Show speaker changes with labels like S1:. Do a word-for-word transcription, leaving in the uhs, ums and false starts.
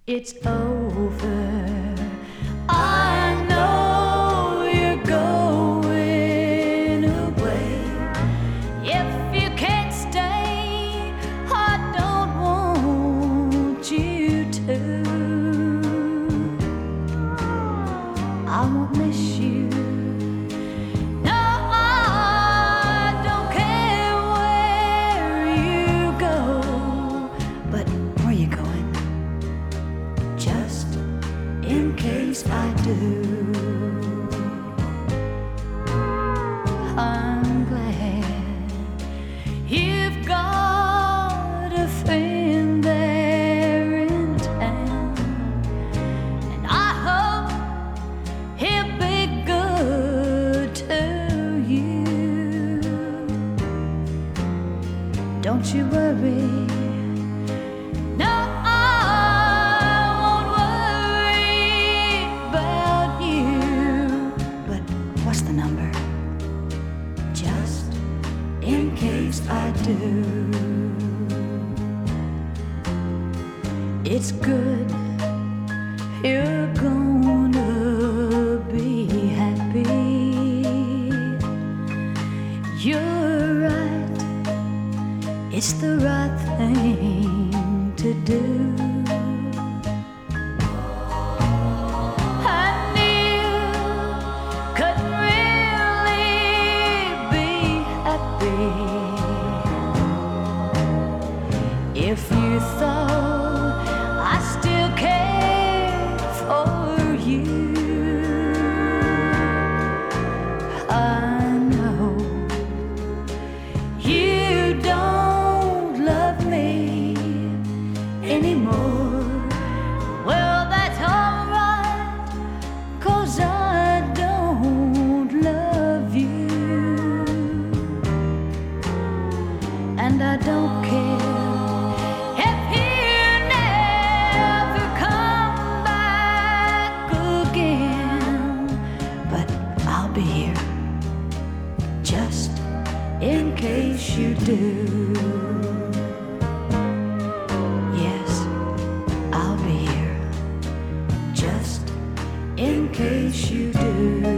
S1: It's over. I know you're going away. If you can't stay, I don't want you to. I won't miss you. No, I don't care where you go. But where you going? Just in case I do. I'm glad you've got a friend there in town, and I hope he'll be good to you. Don't you worry. No, I won't worry about you. But what's the number? Just in case I do. It's good you're gonna be happy. You're right, it's the right thing to do. I knew couldn't really be happy if you thought I still cared for you. I know you don't love me anymore. Well, that's alright, 'cause I don't love you, and I don't care if you never come back again. But I'll be here just in case you do. Yes, I'll be here just in case you do.